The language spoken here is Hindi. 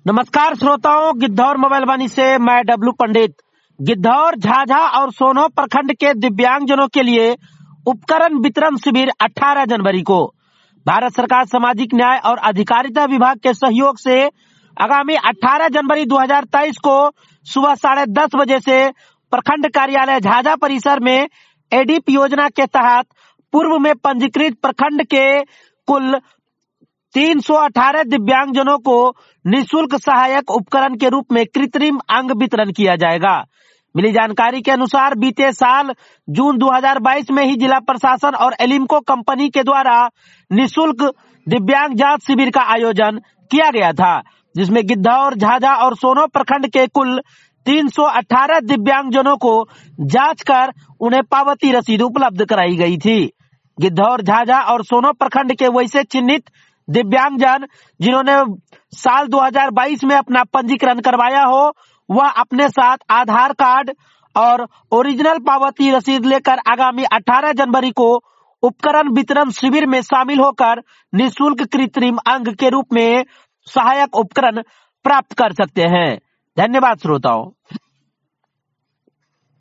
नमस्कार श्रोताओं, गिद्धौर मोबाइल वाणी से मैं डब्लू पंडित। गिद्धौर, झाझा और सोनो प्रखंड के दिव्यांगजनों के लिए उपकरण वितरण शिविर 18 जनवरी को भारत सरकार सामाजिक न्याय और अधिकारिता विभाग के सहयोग से आगामी 18 जनवरी 2023 को सुबह 10:30 बजे से प्रखंड कार्यालय झाझा परिसर में एडीप योजना के तहत पूर्व में पंजीकृत प्रखंड के कुल 318 दिव्यांगजनों को निःशुल्क सहायक उपकरण के रूप में कृत्रिम अंग वितरण किया जाएगा। मिली जानकारी के अनुसार बीते साल जून 2022 में ही जिला प्रशासन और एलिम्को कंपनी के द्वारा निःशुल्क दिव्यांग जांच शिविर का आयोजन किया गया था, जिसमें गिद्धौर, झाझा और सोनो प्रखंड के कुल 318 दिव्यांगजनों को जांच कर उन्हें पावती रसीद उपलब्ध कराई गई थी। गिद्धौर, झाझा और सोनो प्रखंड के वैसे चिन्हित दिव्यांगजन जिन्होंने साल 2022 में अपना पंजीकरण करवाया हो, वह अपने साथ आधार कार्ड और ओरिजिनल पावती रसीद लेकर आगामी 18 जनवरी को उपकरण वितरण शिविर में शामिल होकर निःशुल्क कृत्रिम अंग के रूप में सहायक उपकरण प्राप्त कर सकते हैं। धन्यवाद श्रोताओं।